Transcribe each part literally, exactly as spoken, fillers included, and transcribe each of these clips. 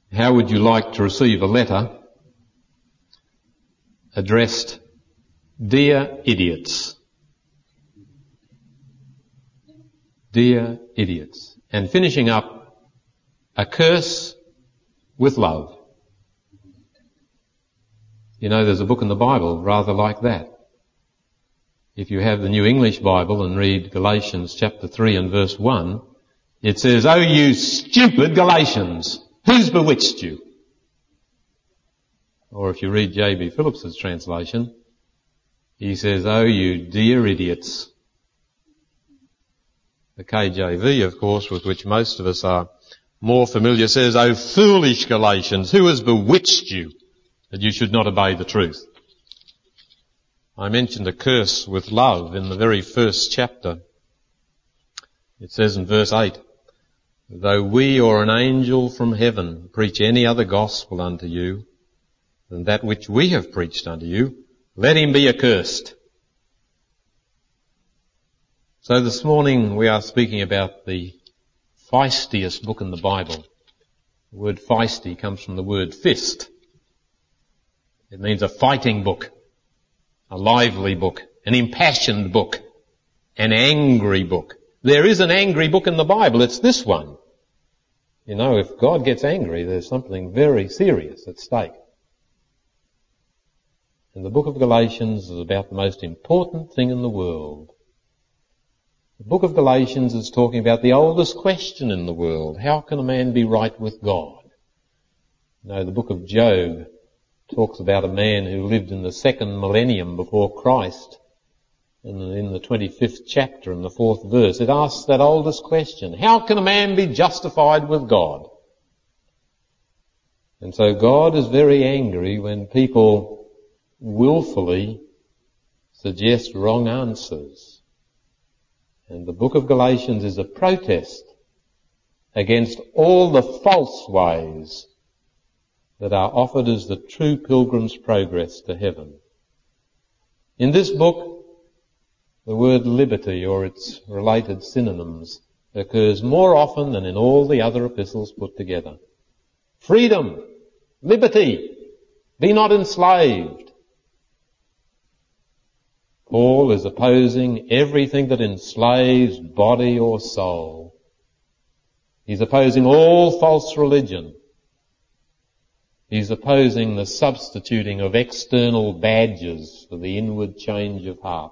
How would you like to receive a letter addressed, Dear Idiots? Dear Idiots. And finishing up, a curse with love. You know, there's a book in the Bible rather like that. If you have the New English Bible and read Galatians chapter three and verse one, it says, "Oh, you stupid Galatians, who's bewitched you?" Or if you read J B Phillips's translation, he says, "Oh, you dear idiots." The K J V, of course, with which most of us are more familiar, says, "Oh, foolish Galatians, who has bewitched you that you should not obey the truth?" I mentioned a curse with love in the very first chapter. It says in verse eight, "Though we or an angel from heaven preach any other gospel unto you than that which we have preached unto you, let him be accursed." So this morning we are speaking about the feistiest book in the Bible. The word feisty comes from the word fist. It means a fighting book, a lively book, an impassioned book, an angry book. There is an angry book in the Bible. It's this one. You know, if God gets angry, there's something very serious at stake. And the book of Galatians is about the most important thing in the world. The book of Galatians is talking about the oldest question in the world. How can a man be right with God? You know, the book of Job talks about a man who lived in the second millennium before Christ. And in the twenty-fifth chapter, in the fourth verse, it asks that oldest question. How can a man be justified with God? And so God is very angry when people willfully suggest wrong answers. And the book of Galatians is a protest against all the false ways that are offered as the true pilgrim's progress to heaven. In this book, the word liberty or its related synonyms occurs more often than in all the other epistles put together. Freedom, liberty, be not enslaved. Paul is opposing everything that enslaves body or soul. He's opposing all false religion. He's opposing the substituting of external badges for the inward change of heart.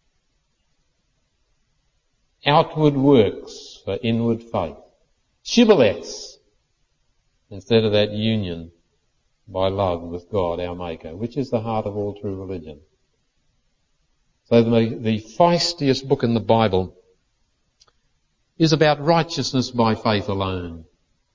Outward works for inward faith. Shibboleths instead of that union by love with God, our Maker, which is the heart of all true religion. So the, the feistiest book in the Bible is about righteousness by faith alone.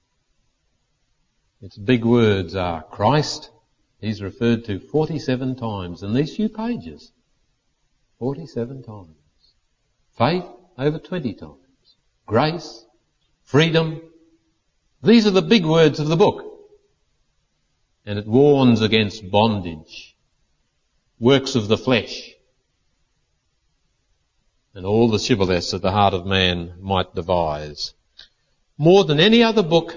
Its big words are Christ. He's referred to forty-seven times in these few pages. forty-seven times. Faith over twenty times. Grace, freedom. These are the big words of the book. And it warns against bondage, works of the flesh, and all the shibboleths that the heart of man might devise. More than any other book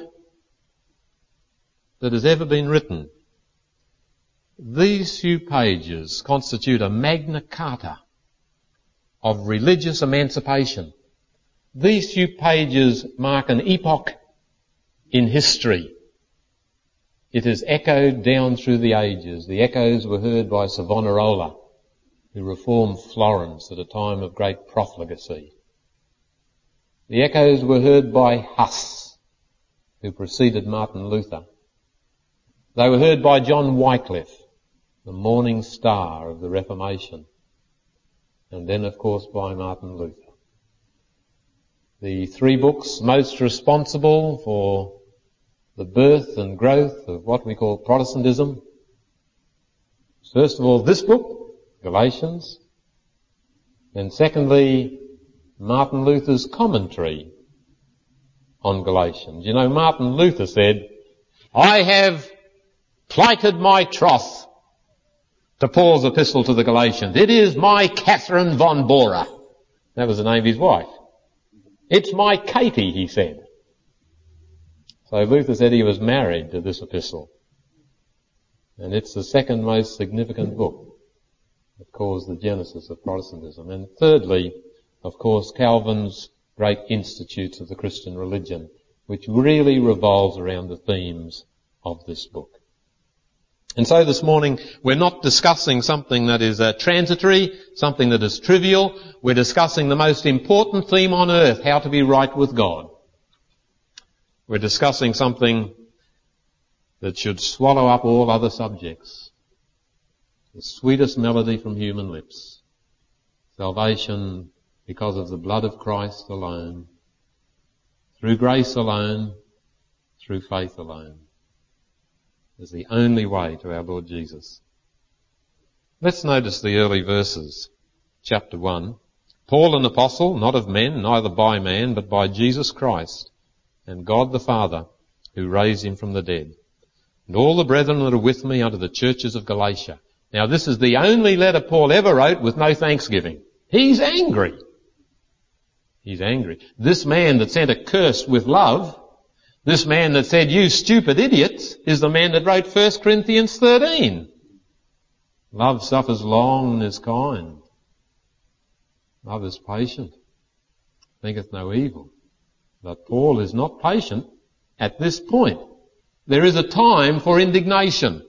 that has ever been written, these few pages constitute a Magna Carta of religious emancipation. These few pages mark an epoch in history. It has echoed down through the ages. The echoes were heard by Savonarola, who reformed Florence at a time of great profligacy. The echoes were heard by Huss, who preceded Martin Luther. They were heard by John Wycliffe, the morning star of the Reformation. And then, of course, by Martin Luther. The three books most responsible for the birth and growth of what we call Protestantism. First of all, this book, Galatians, and secondly, Martin Luther's commentary on Galatians. You know, Martin Luther said, "I have plighted my troth to Paul's epistle to the Galatians. It is my Catherine von Bora." That was the name of his wife. "It's my Katie," he said. So Luther said he was married to this epistle. And it's the second most significant book that caused the genesis of Protestantism. And thirdly, of course, Calvin's great Institutes of the Christian Religion, which really revolves around the themes of this book. And so this morning, we're not discussing something that is uh, transitory, something that is trivial. We're discussing the most important theme on earth, how to be right with God. We're discussing something that should swallow up all other subjects. The sweetest melody from human lips. Salvation because of the blood of Christ alone, through grace alone, through faith alone, is the only way to our Lord Jesus. Let's notice the early verses. Chapter one. Paul, an apostle, not of men, neither by man, but by Jesus Christ, and God the Father, who raised him from the dead. And all the brethren that are with me unto the churches of Galatia. Now this is the only letter Paul ever wrote with no thanksgiving. He's angry. He's angry. This man that sent a curse with love, this man that said, you stupid idiots, is the man that wrote First Corinthians thirteen. Love suffers long and is kind. Love is patient, thinketh no evil. But Paul is not patient at this point. There is a time for indignation.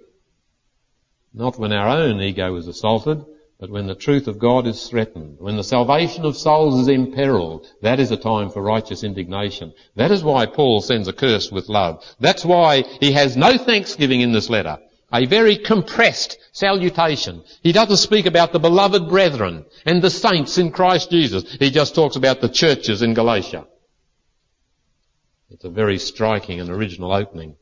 Not when our own ego is assaulted, but when the truth of God is threatened, when the salvation of souls is imperiled. That is a time for righteous indignation. That is why Paul sends a curse with love. That's why he has no thanksgiving in this letter. A very compressed salutation. He doesn't speak about the beloved brethren and the saints in Christ Jesus. He just talks about the churches in Galatia. It's a very striking and original opening.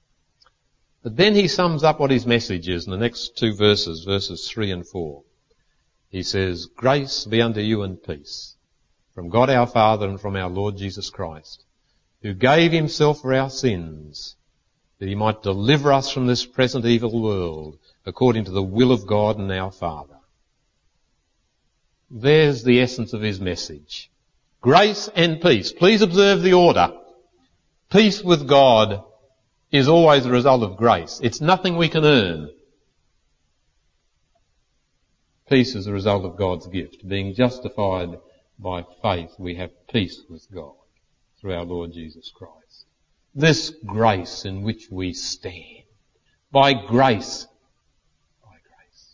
But then he sums up what his message is in the next two verses, verses three and four. He says, grace be unto you and peace from God our Father and from our Lord Jesus Christ, who gave himself for our sins, that he might deliver us from this present evil world, according to the will of God and our Father. There's the essence of his message. Grace and peace. Please observe the order. Peace with God is always a result of grace. It's nothing we can earn. Peace is a result of God's gift. Being justified by faith, we have peace with God through our Lord Jesus Christ. This grace in which we stand. By grace. By grace.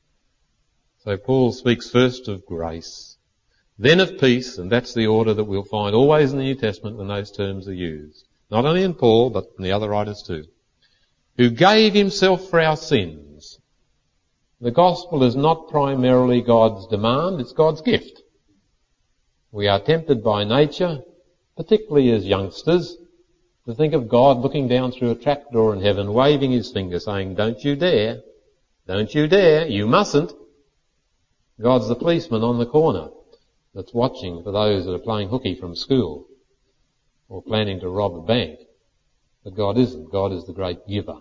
So Paul speaks first of grace, then of peace, and that's the order that we'll find always in the New Testament when those terms are used. Not only in Paul, but in the other writers too. Who gave himself for our sins. The gospel is not primarily God's demand, it's God's gift. We are tempted by nature, particularly as youngsters, to think of God looking down through a trapdoor in heaven, waving his finger, saying, don't you dare, don't you dare, you mustn't. God's the policeman on the corner that's watching for those that are playing hooky from school or planning to rob a bank. But God isn't. God is the great giver.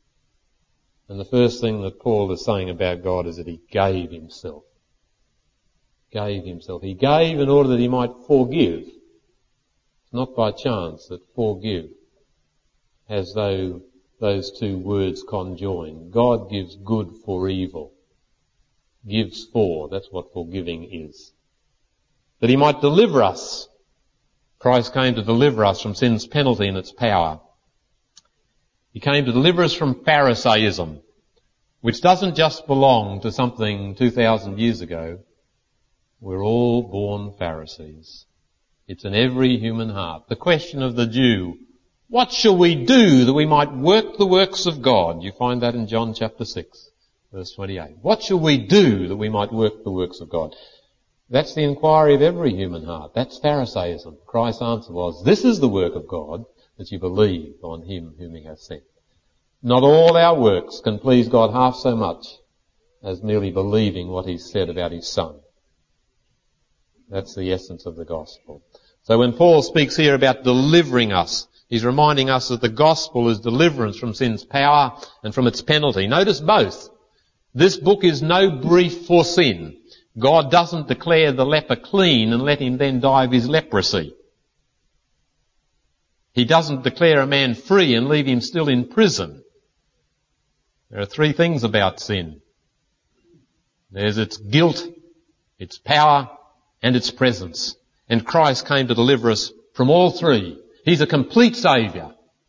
And the first thing that Paul is saying about God is that he gave himself. Gave himself. He gave in order that he might forgive. It's not by chance that forgive has though those two words conjoined. God gives good for evil. Gives for. That's what forgiving is. That he might deliver us. Christ came to deliver us from sin's penalty and its power. He came to deliver us from Pharisaism, which doesn't just belong to something two thousand years ago. We're all born Pharisees. It's in every human heart. The question of the Jew, what shall we do that we might work the works of God? You find that in John chapter six, verse twenty-eight. What shall we do that we might work the works of God? That's the inquiry of every human heart. That's Pharisaism. Christ's answer was, this is the work of God, that you believe on him whom he has sent. Not all our works can please God half so much as merely believing what he said about his Son. That's the essence of the gospel. So when Paul speaks here about delivering us, he's reminding us that the gospel is deliverance from sin's power and from its penalty. Notice both. This book is no brief for sin. God doesn't declare the leper clean and let him then die of his leprosy. He doesn't declare a man free and leave him still in prison. There are three things about sin. There's its guilt, its power, and its presence. And Christ came to deliver us from all three. He's a complete Saviour.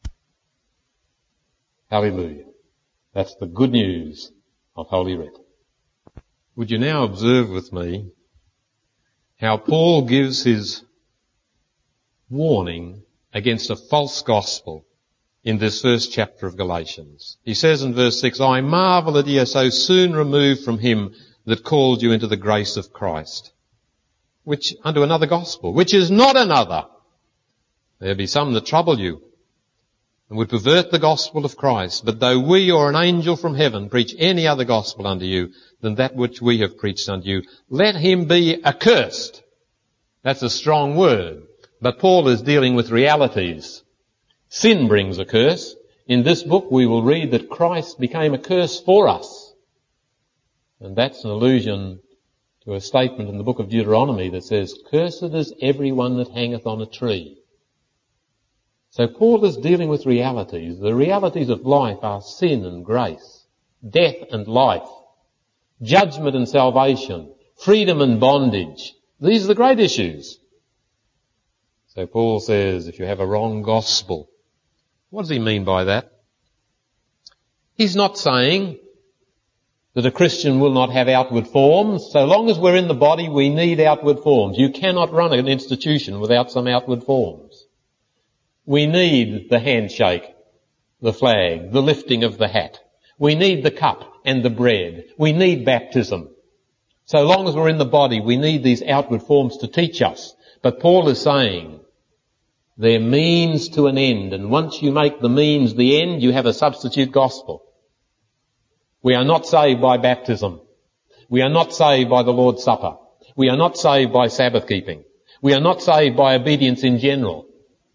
Hallelujah. That's the good news of Holy Writ. Would you now observe with me how Paul gives his warning against a false gospel in this first chapter of Galatians. He says in verse six, I marvel that ye are so soon removed from him that called you into the grace of Christ, which unto another gospel, which is not another. There be some that trouble you and would pervert the gospel of Christ. But though we or an angel from heaven preach any other gospel unto you than that which we have preached unto you, let him be accursed. That's a strong word. But Paul is dealing with realities. Sin brings a curse. In this book we will read that Christ became a curse for us. And that's an allusion to a statement in the book of Deuteronomy that says, cursed is everyone that hangeth on a tree. So Paul is dealing with realities. The realities of life are sin and grace, death and life, judgment and salvation, freedom and bondage. These are the great issues. So Paul says, if you have a wrong gospel, what does he mean by that? He's not saying that a Christian will not have outward forms. So long as we're in the body, we need outward forms. You cannot run an institution without some outward forms. We need the handshake, the flag, the lifting of the hat. We need the cup and the bread. We need baptism. So long as we're in the body, we need these outward forms to teach us. But Paul is saying, they're means to an end, and once you make the means the end, you have a substitute gospel. We are not saved by baptism. We are not saved by the Lord's Supper. We are not saved by Sabbath keeping. We are not saved by obedience in general.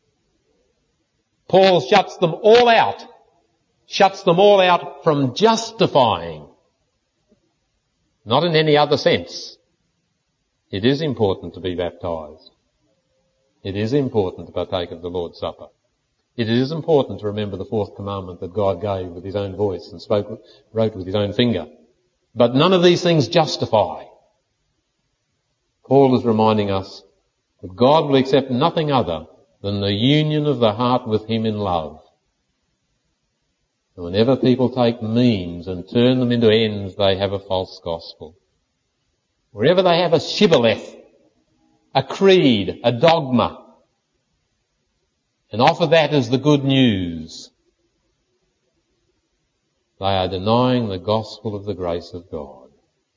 Paul shuts them all out, shuts them all out from justifying. Not in any other sense. It is important to be baptized. It is important to partake of the Lord's Supper. It is important to remember the fourth commandment that God gave with his own voice and spoke, wrote with his own finger. But none of these things justify. Paul is reminding us that God will accept nothing other than the union of the heart with him in love. And whenever people take means and turn them into ends, they have a false gospel. Wherever they have a shibboleth, a creed, a dogma, and offer that as the good news, they are denying the gospel of the grace of God.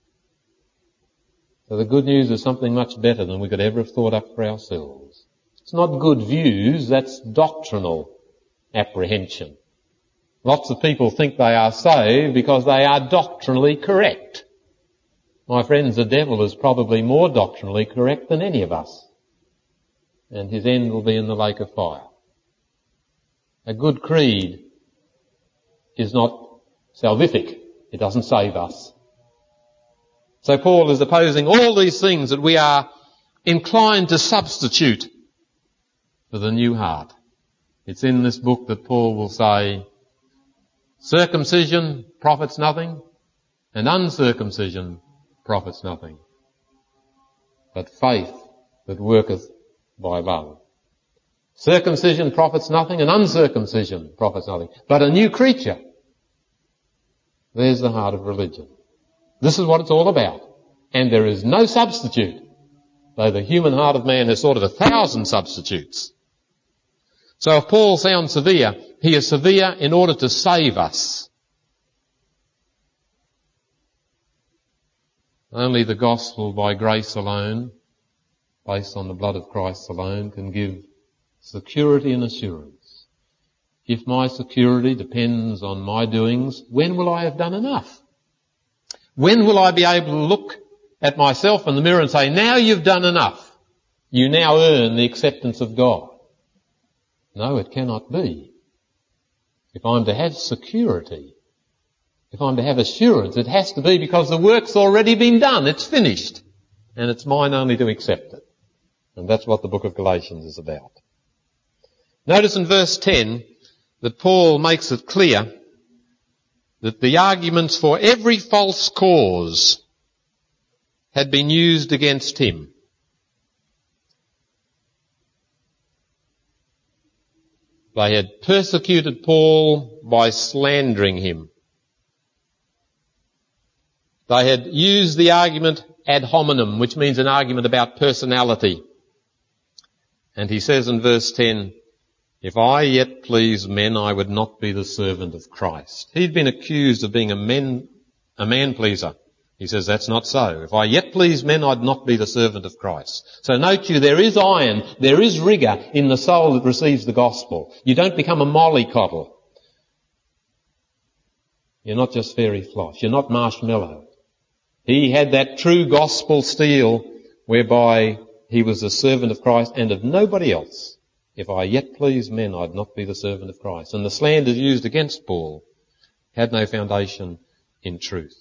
So the good news is something much better than we could ever have thought up for ourselves. It's not good views, that's doctrinal apprehension. Lots of people think they are saved because they are doctrinally correct. My friends, the devil is probably more doctrinally correct than any of us. And his end will be in the lake of fire. A good creed is not salvific. It doesn't save us. So Paul is opposing all these things that we are inclined to substitute for the new heart. It's in this book that Paul will say, circumcision profits nothing, and uncircumcision profits nothing, but faith that worketh by love. Circumcision profits nothing, and uncircumcision profits nothing, but a new creature. There's the heart of religion. This is what it's all about. And there is no substitute, though the human heart of man has thought of a thousand substitutes. So if Paul sounds severe, he is severe in order to save us. Only the gospel by grace alone, based on the blood of Christ alone, can give security and assurance. If my security depends on my doings, when will I have done enough? When will I be able to look at myself in the mirror and say, now you've done enough. You now earn the acceptance of God. No, it cannot be. If I'm to have security, if I'm to have assurance, it has to be because the work's already been done. It's finished. And it's mine only to accept it. And that's what the book of Galatians is about. Notice in verse ten that Paul makes it clear that the arguments for every false cause had been used against him. They had persecuted Paul by slandering him. They had used the argument ad hominem, which means an argument about personality. And he says in verse ten, if I yet pleased men, I would not be the servant of Christ. He'd been accused of being a man, a man pleaser. He says that's not so. If I yet pleased men, I'd not be the servant of Christ. So note you, there is iron, there is rigour in the soul that receives the gospel. You don't become a mollycoddle. You're not just fairy floss. You're not marshmallow. He had that true gospel steel whereby he was the servant of Christ and of nobody else. If I yet please men, I'd not be the servant of Christ. And the slanders used against Paul had no foundation in truth.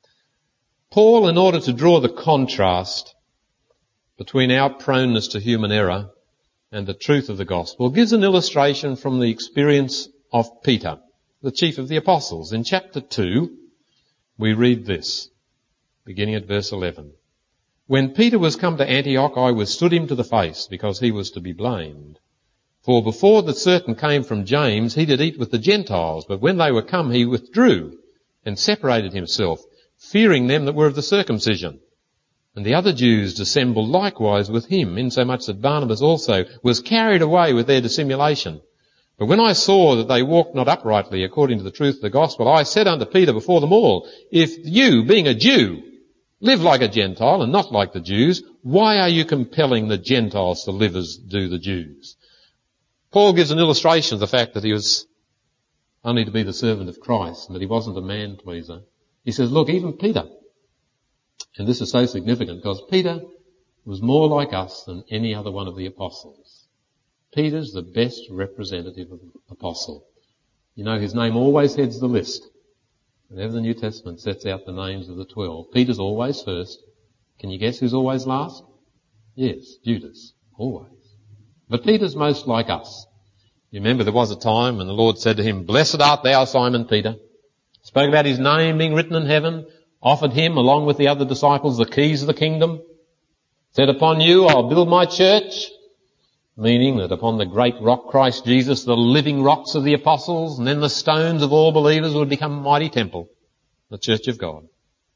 Paul, in order to draw the contrast between our proneness to human error and the truth of the gospel, gives an illustration from the experience of Peter, the chief of the apostles. In chapter two, we read this, beginning at verse eleven. When Peter was come to Antioch, I withstood him to the face, because he was to be blamed. For before the certain came from James, he did eat with the Gentiles, but when they were come, he withdrew and separated himself, fearing them that were of the circumcision. And the other Jews dissembled likewise with him, insomuch that Barnabas also was carried away with their dissimulation. But when I saw that they walked not uprightly according to the truth of the gospel, I said unto Peter before them all, if you, being a Jew, live like a Gentile and not like the Jews, why are you compelling the Gentiles to live as do the Jews? Paul gives an illustration of the fact that he was only to be the servant of Christ and that he wasn't a man pleaser. He says, look, even Peter, and this is so significant because Peter was more like us than any other one of the apostles. Peter's the best representative of the apostle. You know, his name always heads the list. Whenever the New Testament sets out the names of the twelve, Peter's always first. Can you guess who's always last? Yes, Judas. Always. But Peter's most like us. You remember there was a time when the Lord said to him, blessed art thou, Simon Peter. Spoke about his name being written in heaven, offered him, along with the other disciples, the keys of the kingdom. Said, upon you I'll build my church, meaning that upon the great rock Christ Jesus, the living rocks of the apostles, and then the stones of all believers would become a mighty temple, the church of God.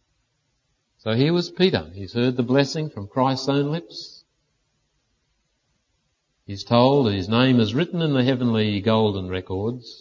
So here was Peter. He's heard the blessing from Christ's own lips. He's told that his name is written in the heavenly golden records.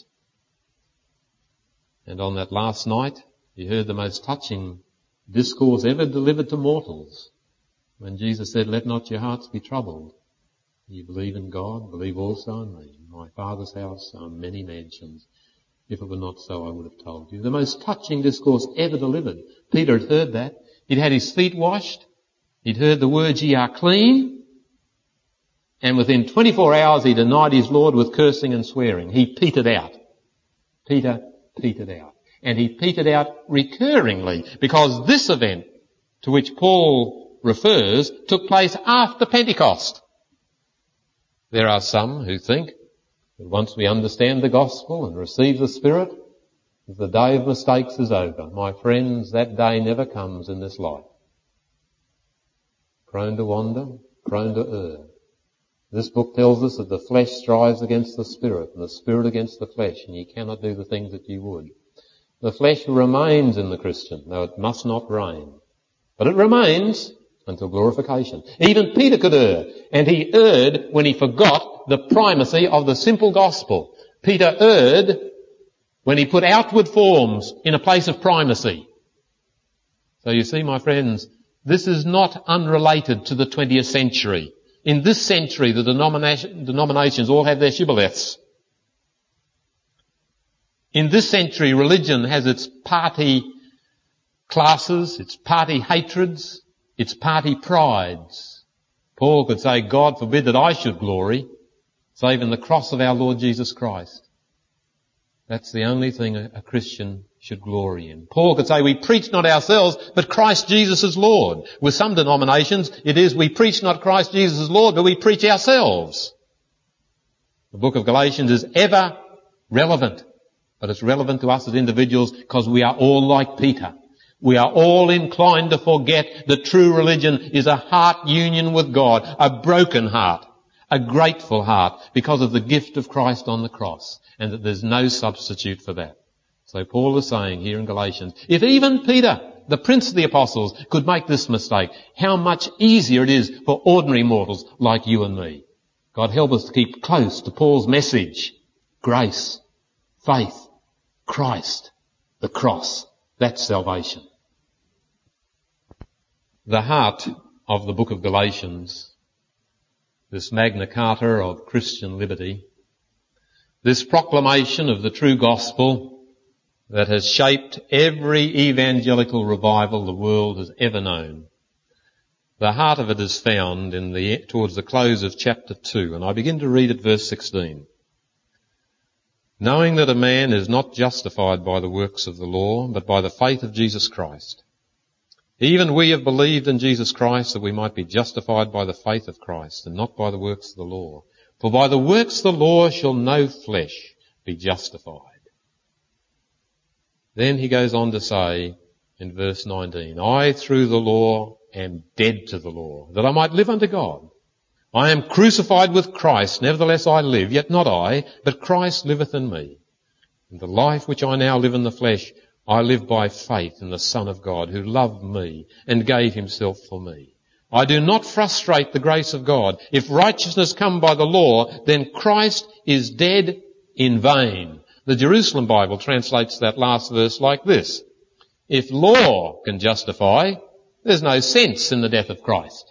And on that last night, he heard the most touching discourse ever delivered to mortals, when Jesus said, let not your hearts be troubled. You believe in God, believe also in me. In my Father's house are many mansions. If it were not so, I would have told you. The most touching discourse ever delivered. Peter had heard that. He'd had his feet washed. He'd heard the words, ye are clean. And within twenty-four hours he denied his Lord with cursing and swearing. He petered out. Peter petered out. And he petered out recurringly, because this event to which Paul refers took place after Pentecost. There are some who think that once we understand the gospel and receive the Spirit, that the day of mistakes is over. My friends, that day never comes in this life. Prone to wander, prone to err. This book tells us that the flesh strives against the Spirit and the Spirit against the flesh, and ye cannot do the things that ye would. The flesh remains in the Christian, though it must not reign. But it remains until glorification. Even Peter could err, and he erred when he forgot the primacy of the simple gospel. Peter erred when he put outward forms in a place of primacy. So you see, my friends, this is not unrelated to the twentieth century. In this century, the denomination, denominations all have their shibboleths. In this century, religion has its party classes, its party hatreds, its party prides. Paul could say, God forbid that I should glory, save in the cross of our Lord Jesus Christ. That's the only thing a, a Christian should glory in. Paul could say, we preach not ourselves, but Christ Jesus is Lord. With some denominations, it is we preach not Christ Jesus is Lord, but we preach ourselves. The book of Galatians is ever relevant, but it's relevant to us as individuals because we are all like Peter. We are all inclined to forget that true religion is a heart union with God, a broken heart, a grateful heart because of the gift of Christ on the cross, and that there's no substitute for that. So Paul is saying here in Galatians, if even Peter, the prince of the apostles, could make this mistake, how much easier it is for ordinary mortals like you and me. God help us to keep close to Paul's message. Grace, faith, Christ, the cross. That's salvation. The heart of the book of Galatians, this Magna Carta of Christian liberty, this proclamation of the true gospel that has shaped every evangelical revival the world has ever known. The heart of it is found in the, towards the close of chapter two, and I begin to read at verse sixteen. Knowing that a man is not justified by the works of the law, but by the faith of Jesus Christ. Even we have believed in Jesus Christ that we might be justified by the faith of Christ and not by the works of the law. For by the works of the law shall no flesh be justified. Then he goes on to say in verse nineteen, I through the law am dead to the law, that I might live unto God. I am crucified with Christ, nevertheless I live, yet not I, but Christ liveth in me. And the life which I now live in the flesh, I live by faith in the Son of God, who loved me and gave himself for me. I do not frustrate the grace of God. If righteousness come by the law, then Christ is dead in vain. The Jerusalem Bible translates that last verse like this. If law can justify, there's no sense in the death of Christ.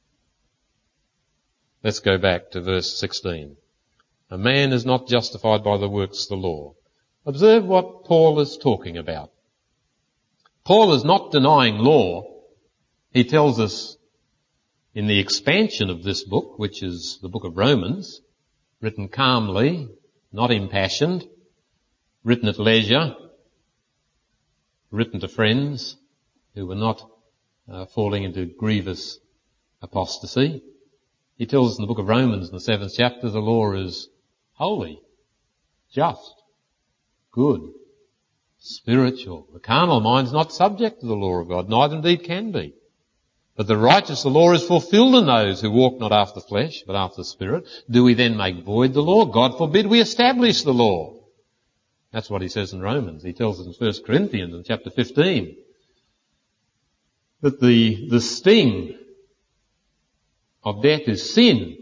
Let's go back to verse sixteen. A man is not justified by the works of the law. Observe what Paul is talking about. Paul is not denying law. He tells us in the expansion of this book, which is the book of Romans, written calmly, not impassioned, written at leisure, written to friends who were not uh, falling into grievous apostasy. He tells us in the book of Romans in the seventh chapter, the law is holy, just, good, spiritual. The carnal mind is not subject to the law of God, neither indeed can be. But the righteous, the law is fulfilled in those who walk not after the flesh, but after the Spirit. Do we then make void the law? God forbid we establish the law. That's what he says in Romans. He tells us in First Corinthians in chapter fifteen that the, the sting of death is sin,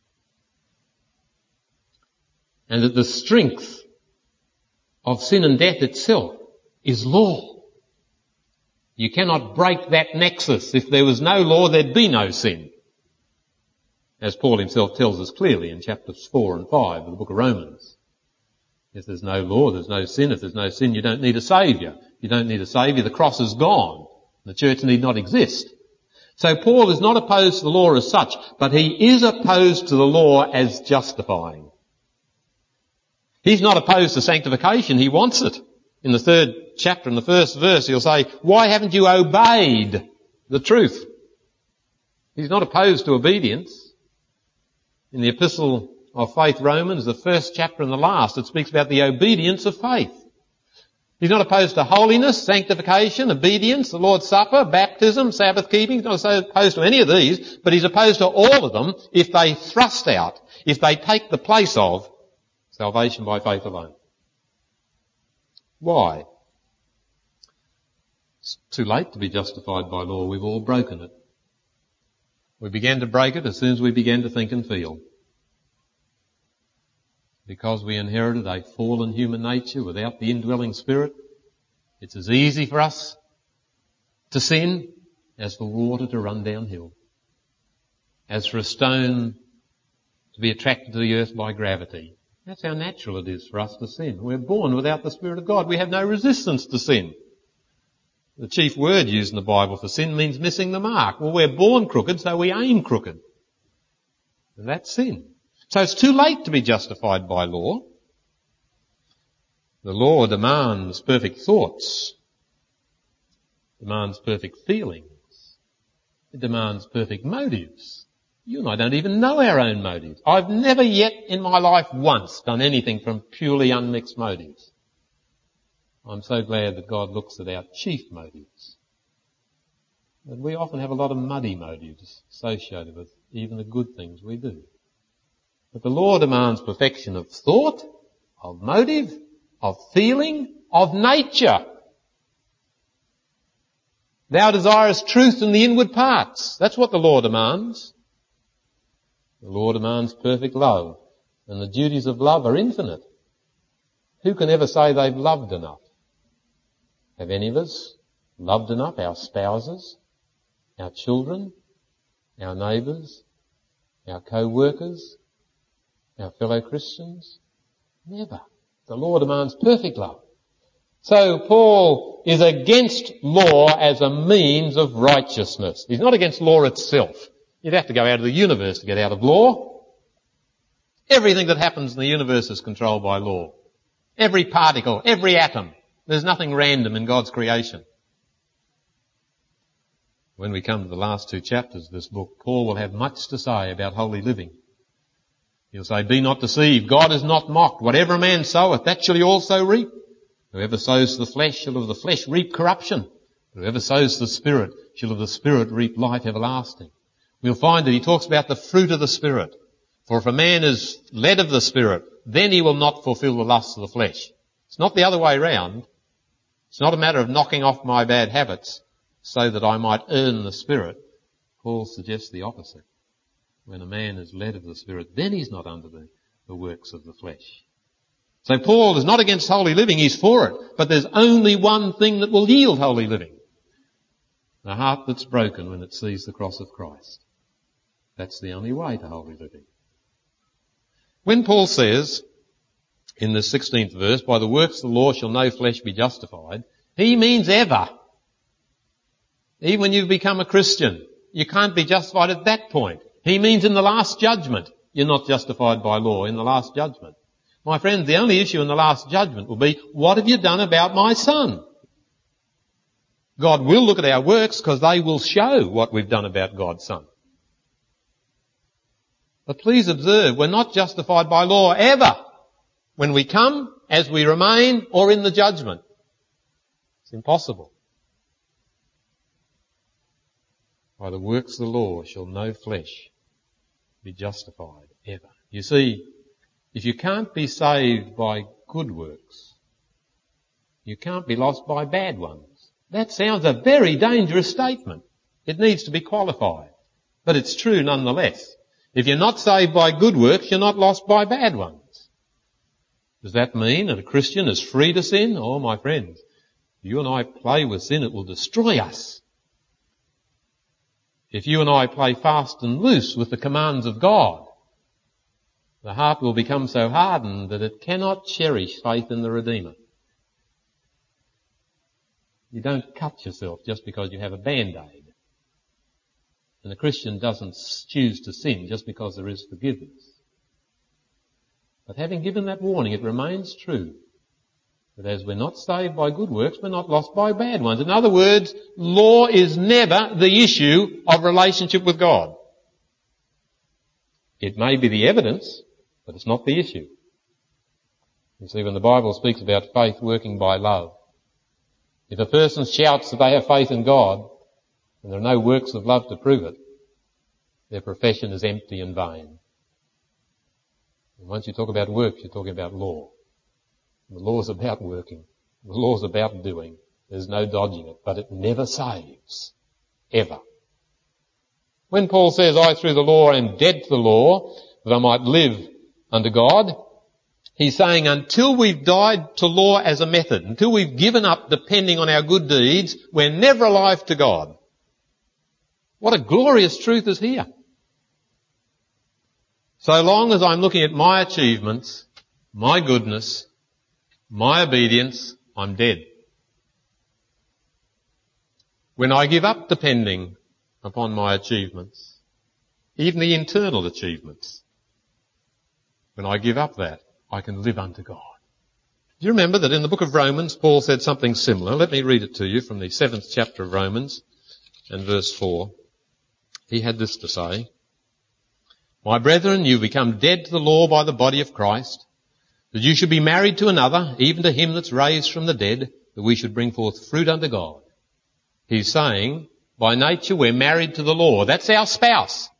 and that the strength of sin and death itself is law. You cannot break that nexus. If there was no law, there'd be no sin. As Paul himself tells us clearly in chapters four and five of the book of Romans. If there's no law, there's no sin. If there's no sin, you don't need a saviour. You don't need a saviour. The cross is gone. The church need not exist. So Paul is not opposed to the law as such, but he is opposed to the law as justifying. He's not opposed to sanctification. He wants it. In the third chapter, in the first verse, he'll say, why haven't you obeyed the truth? He's not opposed to obedience. In the Epistle of Faith, Romans, the first chapter and the last, it speaks about the obedience of faith. He's not opposed to holiness, sanctification, obedience, the Lord's Supper, baptism, Sabbath keeping. He's not opposed to any of these, but he's opposed to all of them if they thrust out, if they take the place of salvation by faith alone. Why? It's too late to be justified by law. We've all broken it. We began to break it as soon as we began to think and feel. Because we inherited a fallen human nature without the indwelling Spirit, it's as easy for us to sin as for water to run downhill. As for a stone to be attracted to the earth by gravity. That's how natural it is for us to sin. We're born without the Spirit of God. We have no resistance to sin. The chief word used in the Bible for sin means missing the mark. Well, we're born crooked, so we aim crooked. And that's sin. So it's too late to be justified by law. The law demands perfect thoughts, demands perfect feelings, it demands perfect motives, You and I don't even know our own motives. I've never yet in my life once done anything from purely unmixed motives. I'm so glad that God looks at our chief motives. But we often have a lot of muddy motives associated with even the good things we do. But the law demands perfection of thought, of motive, of feeling, of nature. Thou desirest truth in the inward parts. That's what the law demands. The law demands perfect love, and the duties of love are infinite. Who can ever say they've loved enough? Have any of us loved enough our spouses, our children, our neighbours, our co-workers, our fellow Christians? Never. The law demands perfect love. So Paul is against law as a means of righteousness. He's not against law itself. You'd have to go out of the universe to get out of law. Everything that happens in the universe is controlled by law. Every particle, every atom. There's nothing random in God's creation. When we come to the last two chapters of this book, Paul will have much to say about holy living. He'll say, be not deceived. God is not mocked. Whatever a man soweth, that shall he also reap. Whoever sows to the flesh shall of the flesh reap corruption. Whoever sows to the Spirit shall of the Spirit reap life everlasting. We'll find that he talks about the fruit of the Spirit. For if a man is led of the Spirit, then he will not fulfill the lusts of the flesh. It's not the other way round. It's not a matter of knocking off my bad habits so that I might earn the Spirit. Paul suggests the opposite. When a man is led of the Spirit, then he's not under the, the works of the flesh. So Paul is not against holy living, he's for it. But there's only one thing that will yield holy living. The heart that's broken when it sees the cross of Christ. That's the only way to holy living. When Paul says, in the sixteenth verse, by the works of the law shall no flesh be justified, he means ever. Even when you've become a Christian, you can't be justified at that point. He means in the last judgment, you're not justified by law in the last judgment. My friend, the only issue in the last judgment will be, what have you done about my son? God will look at our works because they will show what we've done about God's son. But please observe, we're not justified by law ever. When we come, as we remain, or in the judgment. It's impossible. By the works of the law shall no flesh be justified ever. You see, if you can't be saved by good works, you can't be lost by bad ones. That sounds a very dangerous statement. It needs to be qualified. But it's true nonetheless. If you're not saved by good works, you're not lost by bad ones. Does that mean that a Christian is free to sin? Oh, my friends, if you and I play with sin, it will destroy us. If you and I play fast and loose with the commands of God, the heart will become so hardened that it cannot cherish faith in the Redeemer. You don't cut yourself just because you have a band-aid. And the Christian doesn't choose to sin just because there is forgiveness. But having given that warning, it remains true that as we're not saved by good works, we're not lost by bad ones. In other words, law is never the issue of relationship with God. It may be the evidence, but it's not the issue. You see, when the Bible speaks about faith working by love, if a person shouts that they have faith in God, and there are no works of love to prove it, their profession is empty and vain. And once you talk about works, you're talking about law. The law is about working. The law is about doing. There's no dodging it, but it never saves. Ever. When Paul says, I through the law am dead to the law, that I might live unto God, he's saying until we've died to law as a method, until we've given up depending on our good deeds, we're never alive to God. What a glorious truth is here. So long as I'm looking at my achievements, my goodness, my obedience, I'm dead. When I give up depending upon my achievements, even the internal achievements, when I give up that, I can live unto God. Do you remember that in the book of Romans, Paul said something similar? Let me read it to you from the seventh chapter of Romans and verse four. He had this to say, My brethren, you become dead to the law by the body of Christ, that you should be married to another, even to him that's raised from the dead, that we should bring forth fruit unto God. He's saying, by nature we're married to the law. That's our spouse.